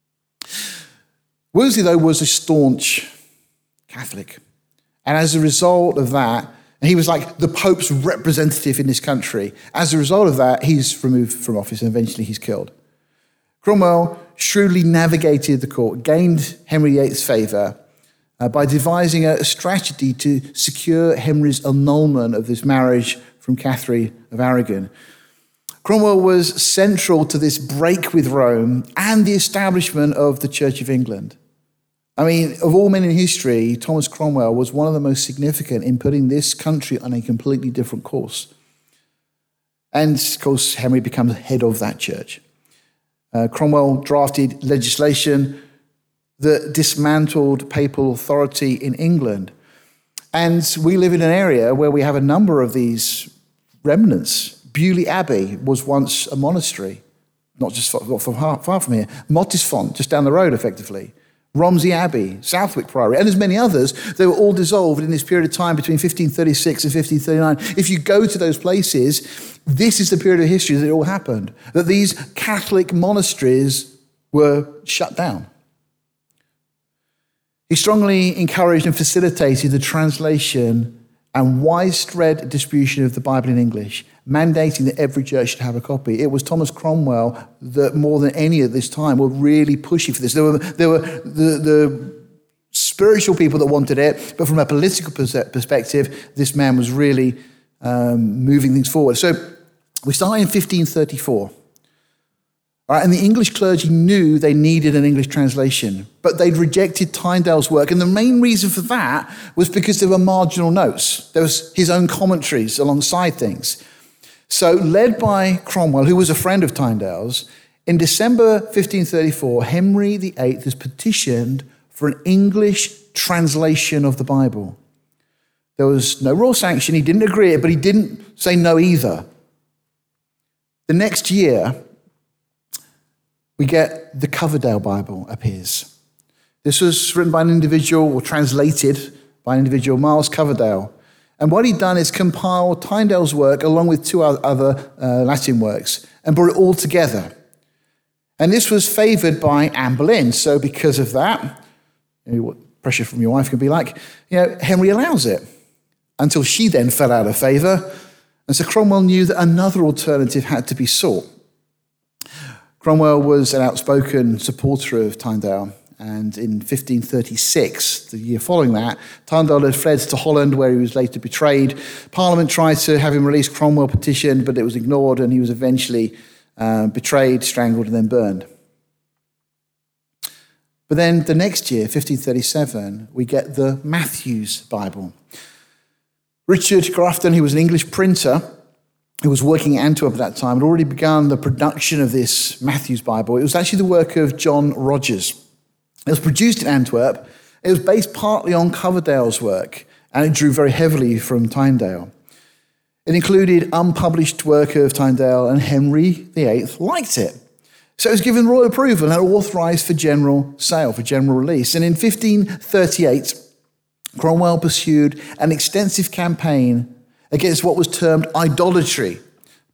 S1: Wolsey, though, was a staunch Catholic. And as a result of that, and he was like the Pope's representative in this country. As a result of that, he's removed from office and eventually he's killed. Cromwell shrewdly navigated the court, gained Henry VIII's favour by devising a strategy to secure Henry's annulment of this marriage from Catherine of Aragon. Cromwell was central to this break with Rome and the establishment of the Church of England. I mean, of all men in history, Thomas Cromwell was one of the most significant in putting this country on a completely different course. And, of course, Henry becomes head of that church. Cromwell drafted legislation that dismantled papal authority in England. And we live in an area where we have a number of these remnants. Beaulieu Abbey was once a monastery, not far from here. Mottisfont, just down the road, effectively. Romsey Abbey, Southwick Priory, and there's many others. They were all dissolved in this period of time between 1536 and 1539. If you go to those places, this is the period of history that it all happened, that these Catholic monasteries were shut down. He strongly encouraged and facilitated the translation and widespread distribution of the Bible in English, mandating that every church should have a copy. It was Thomas Cromwell that, more than any at this time, were really pushing for this. There were the spiritual people that wanted it, but from a political perspective, this man was really moving things forward. So we start in 1534. All right, and the English clergy knew they needed an English translation, but they'd rejected Tyndale's work. And the main reason for that was because there were marginal notes. There was his own commentaries alongside things. So led by Cromwell, who was a friend of Tyndale's, in December 1534, Henry VIII has petitioned for an English translation of the Bible. There was no royal sanction. He didn't agree, but he didn't say no either. The next year, we get the Coverdale Bible appears. This was written by an individual, or translated by an individual, Miles Coverdale. And what he'd done is compile Tyndale's work along with two other Latin works and brought it all together. And this was favoured by Anne Boleyn. So because of that, you know, what pressure from your wife can be like, Henry allows it, until she then fell out of favour. And so Cromwell knew that another alternative had to be sought. Cromwell was an outspoken supporter of Tyndale, and in 1536, the year following that, Tyndale had fled to Holland, where he was later betrayed. Parliament tried to have him released. Cromwell petitioned, but it was ignored, and he was eventually betrayed, strangled, and then burned. But then the next year, 1537, we get the Matthews Bible. Richard Grafton, who was an English printer, who was working at Antwerp at that time, had already begun the production of this Matthews Bible. It was actually the work of John Rogers. It was produced in Antwerp. It was based partly on Coverdale's work, and it drew very heavily from Tyndale. It included unpublished work of Tyndale, and Henry VIII liked it. So it was given royal approval and authorised for general sale, for general release. And in 1538, Cromwell pursued an extensive campaign against what was termed idolatry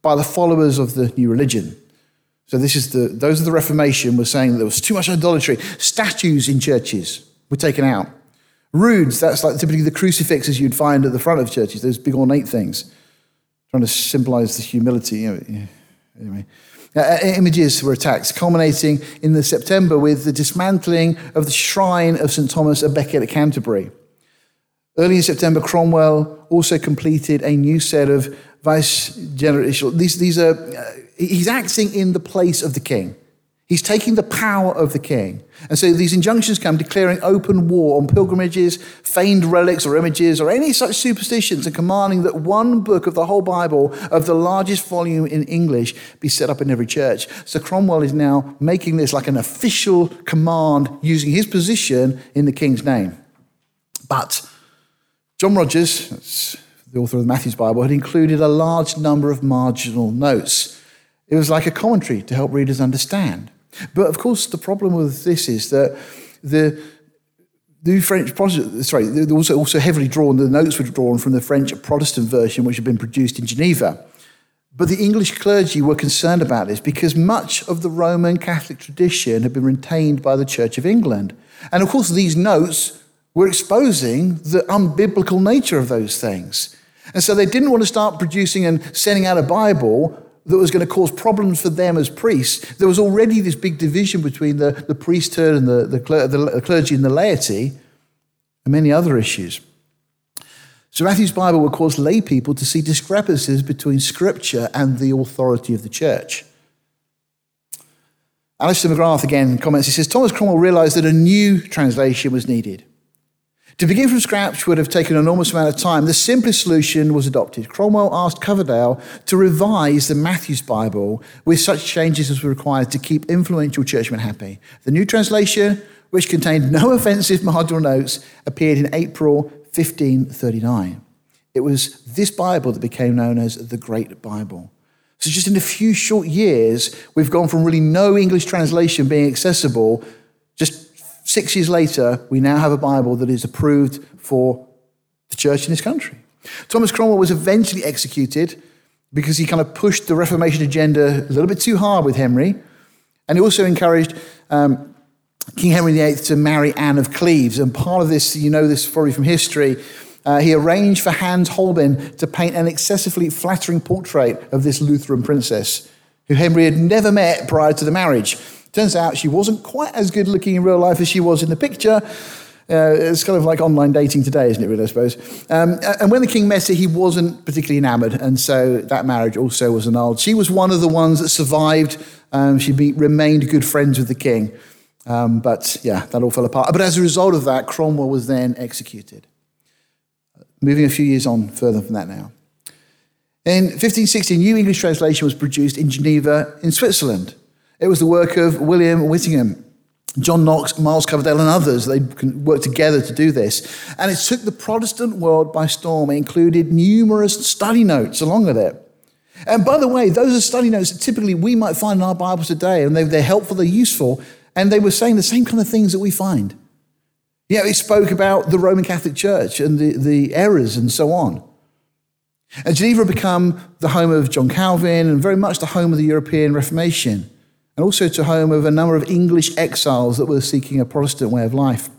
S1: by the followers of the new religion. So those of the Reformation were saying that there was too much idolatry. Statues in churches were taken out. Roods, that's like typically the crucifixes you'd find at the front of churches, those big ornate things. Trying to symbolize the humility. Anyway. Images were attacked, culminating in the September with the dismantling of the shrine of St. Thomas à Becket at Canterbury. Early in September, Cromwell also completed a new set of vicegerential. These are he's acting in the place of the king. He's taking the power of the king. And so these injunctions come declaring open war on pilgrimages, feigned relics or images, or any such superstitions, and commanding that one book of the whole Bible, of the largest volume in English, be set up in every church. So Cromwell is now making this like an official command using his position in the king's name. But John Rogers, that's the author of the Matthew's Bible, had included a large number of marginal notes. It was like a commentary to help readers understand. But of course, the problem with this is that the French Protestant, they also heavily drawn, the notes were drawn from the French Protestant version, which had been produced in Geneva. But the English clergy were concerned about this because much of the Roman Catholic tradition had been retained by the Church of England. And of course, these notes were exposing the unbiblical nature of those things. And so they didn't want to start producing and sending out a Bible that was going to cause problems for them as priests. There was already this big division between the priesthood and the clergy and the laity, and many other issues. So Matthew's Bible would cause lay people to see discrepancies between Scripture and the authority of the church. Alistair McGrath again comments, he says, Thomas Cromwell realised that a new translation was needed. To begin from scratch would have taken an enormous amount of time. The simplest solution was adopted. Cromwell asked Coverdale to revise the Matthew's Bible with such changes as were required to keep influential churchmen happy. The new translation, which contained no offensive marginal notes, appeared in April 1539. It was this Bible that became known as the Great Bible. So just in a few short years, we've gone from really no English translation being accessible. Just 6 years later, we now have a Bible that is approved for the church in this country. Thomas Cromwell was eventually executed because he kind of pushed the Reformation agenda a little bit too hard with Henry. And he also encouraged King Henry VIII to marry Anne of Cleves. And part of this, you know this probably from history, he arranged for Hans Holbein to paint an excessively flattering portrait of this Lutheran princess, who Henry had never met prior to the marriage. Turns out she wasn't quite as good looking in real life as she was in the picture. It's kind of like online dating today, isn't it, really, I suppose? And when the king met her, he wasn't particularly enamoured, and so that marriage also was annulled. She was one of the ones that survived. She remained good friends with the king. But yeah, that all fell apart. But as a result of that, Cromwell was then executed. Moving a few years on further from that now. In 1560, a new English translation was produced in Geneva in Switzerland. It was the work of William Whittingham, John Knox, Miles Coverdale, and others. They worked together to do this. And it took the Protestant world by storm. It included numerous study notes along with it. And by the way, those are study notes that typically we might find in our Bibles today, and they're helpful, they're useful, and they were saying the same kind of things that we find. Yeah, it spoke about the Roman Catholic Church and the errors and so on. And Geneva had become the home of John Calvin and very much the home of the European Reformation, and also to home of a number of English exiles that were seeking a Protestant way of life.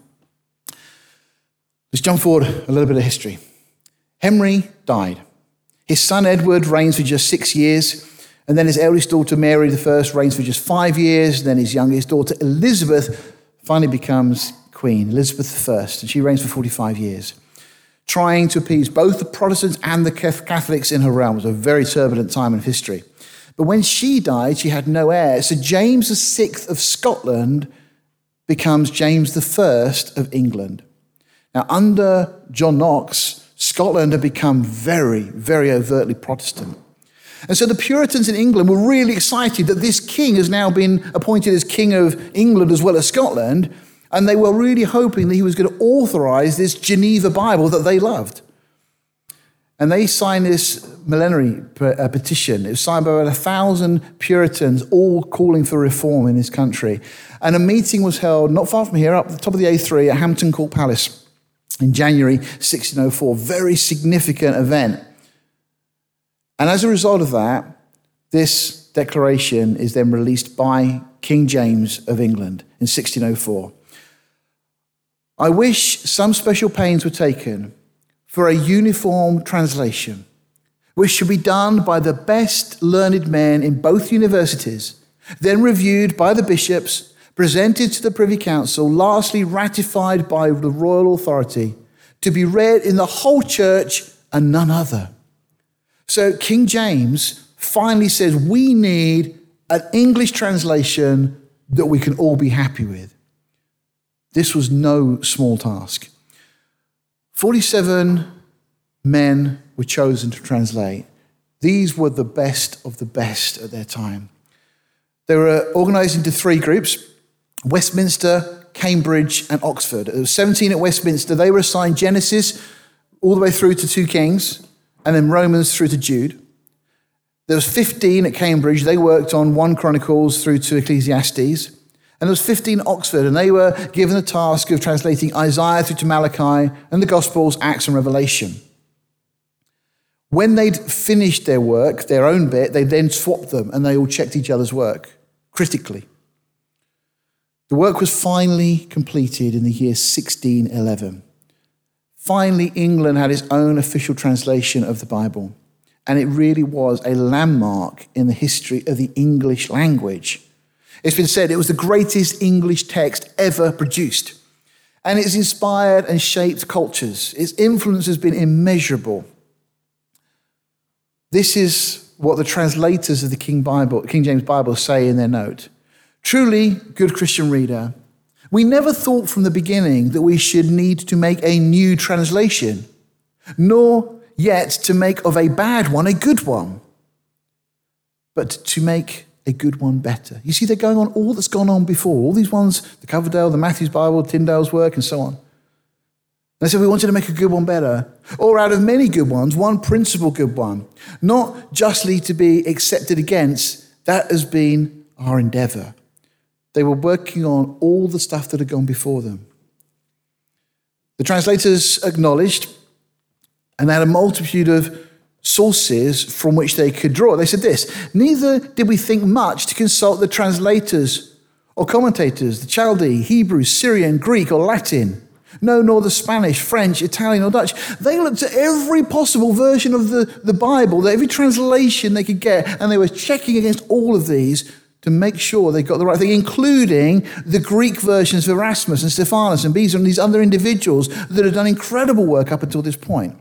S1: Let's jump forward a little bit of history. Henry died. His son Edward reigns for just 6 years, and then his eldest daughter Mary I reigns for just 5 years, then his youngest daughter Elizabeth finally becomes Queen, Elizabeth I, and she reigns for 45 years, trying to appease both the Protestants and the Catholics in her realm. It was a very turbulent time in history. But when she died, she had no heir. So James VI of Scotland becomes James I of England. Now, under John Knox, Scotland had become very, very overtly Protestant. And so the Puritans in England were really excited that this king has now been appointed as King of England as well as Scotland, and they were really hoping that he was going to authorize this Geneva Bible that they loved. And they signed this millenary petition. It was signed by about 1,000 Puritans, all calling for reform in this country. And a meeting was held not far from here, up the top of the A3 at Hampton Court Palace in January 1604. Very significant event. And as a result of that, This declaration is then released by King James of England in 1604. I wish some special pains were taken for a uniform translation, which should be done by the best learned men in both universities, then reviewed by the bishops, presented to the Privy Council, lastly ratified by the royal authority, to be read in the whole church and none other. So King James finally says we need an English translation that we can all be happy with. This was no small task. 47 men were chosen to translate. These were the best of the best at their time. They were organized into 3 groups: Westminster, Cambridge, and Oxford. There were 17 at Westminster. They were assigned Genesis all the way through to 2 Kings, and then Romans through to Jude. There was 15 at Cambridge. They worked on 1 Chronicles through to Ecclesiastes. And there was 15 at Oxford, and they were given the task of translating Isaiah through to Malachi and the Gospels, Acts, and Revelation. When they'd finished their work, their own bit, they then swapped them, and they all checked each other's work critically. The work was finally completed in the year 1611. Finally, England had its own official translation of the Bible, and it really was a landmark in the history of the English language. It's been said it was the greatest English text ever produced, and it's inspired and shaped cultures. Its influence has been immeasurable. This is what the translators of the King James Bible say in their note. Truly, good Christian reader, we never thought from the beginning that we should need to make a new translation, nor yet to make of a bad one a good one, but to make a good one better. You see, they're going on all that's gone on before, all these ones, the Coverdale, the Matthews Bible, Tyndale's work, and so on. They said we wanted to make a good one better, or out of many good ones, one principal good one, not justly to be accepted against. That has been our endeavor. They were working on all the stuff that had gone before them. The translators acknowledged, and they had a multitude of sources from which they could draw. They said this: neither did we think much to consult the translators or commentators, the Chaldee, Hebrew, Syrian, Greek, or Latin. No, nor the Spanish, French, Italian, or Dutch. They looked at every possible version of the Bible, every translation they could get, and they were checking against all of these to make sure they got the right thing, including the Greek versions of Erasmus and Stephanus and Beza and these other individuals that had done incredible work up until this point.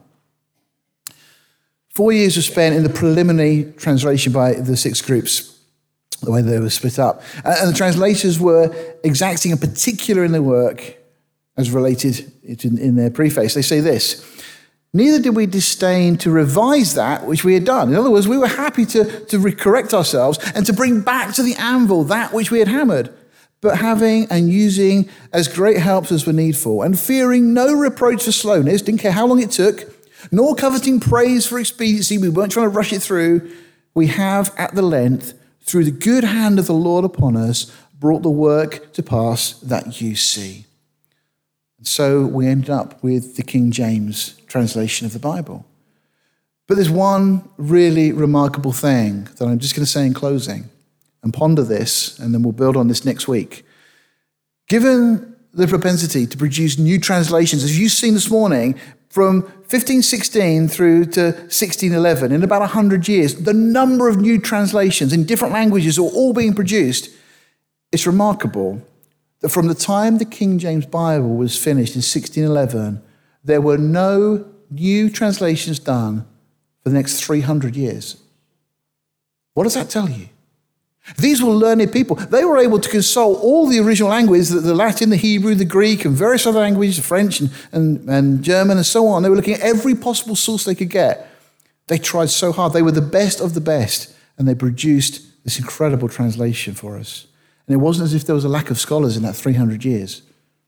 S1: 4 years were spent in the preliminary translation by the 6 groups, the way they were split up. And the translators were exacting in particular in their work, as related in their preface. They say this: neither did we disdain to revise that which we had done. In other words, we were happy to correct ourselves and to bring back to the anvil that which we had hammered, but having and using as great helps as were needful, and fearing no reproach for slowness, didn't care how long it took, nor coveting praise for expediency, we weren't trying to rush it through, we have at the length, through the good hand of the Lord upon us, brought the work to pass that you see. And so we ended up with the King James translation of the Bible. But there's one really remarkable thing that I'm just going to say in closing, and ponder this, and then we'll build on this next week. Given the propensity to produce new translations, as you've seen this morning, from 1516 through to 1611, in about 100 years, the number of new translations in different languages are all being produced. It's remarkable that from the time the King James Bible was finished in 1611, there were no new translations done for the next 300 years. What does that tell you? These were learned people. They were able to consult all the original languages, the Latin, the Hebrew, the Greek, and various other languages, French and German and so on. They were looking at every possible source they could get. They tried so hard. They were the best of the best, and they produced this incredible translation for us. And it wasn't as if there was a lack of scholars in that 300 years.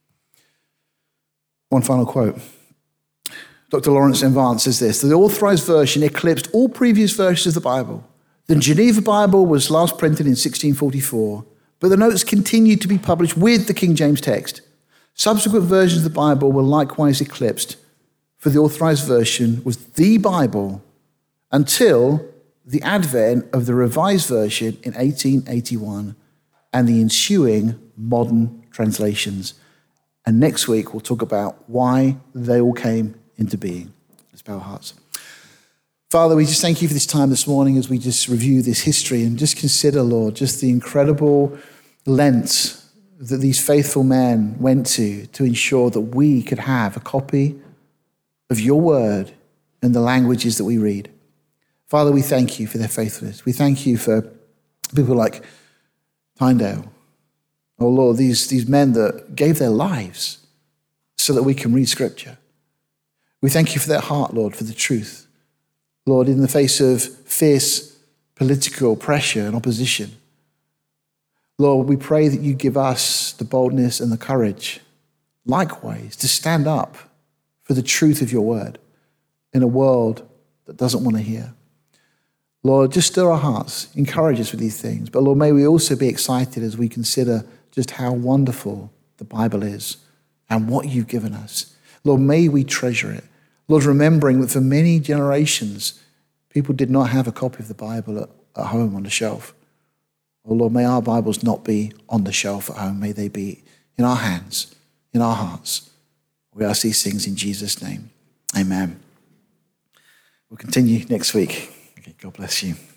S1: One final quote. Dr. Lawrence M. Vance says this: the authorized version eclipsed all previous versions of the Bible. The Geneva Bible was last printed in 1644, but the notes continued to be published with the King James text. Subsequent versions of the Bible were likewise eclipsed, for the authorized version was the Bible until the advent of the Revised Version in 1881 and the ensuing modern translations. And next week, we'll talk about why they all came into being. Let's bow our hearts. Father, we just thank you for this time this morning as we just review this history and just consider, Lord, just the incredible lengths that these faithful men went to ensure that we could have a copy of your word in the languages that we read. Father, we thank you for their faithfulness. We thank you for people like Tyndale. Oh, Lord, these men that gave their lives so that we can read Scripture. We thank you for their heart, Lord, for the truth. Lord, in the face of fierce political pressure and opposition, Lord, we pray that you give us the boldness and the courage, likewise, to stand up for the truth of your word in a world that doesn't want to hear. Lord, just stir our hearts, encourage us with these things. But Lord, may we also be excited as we consider just how wonderful the Bible is and what you've given us. Lord, may we treasure it. Lord, remembering that for many generations, people did not have a copy of the Bible at home on the shelf. Oh Lord, may our Bibles not be on the shelf at home. May they be in our hands, in our hearts. We ask these things in Jesus' name. Amen. We'll continue next week. Okay, God bless you.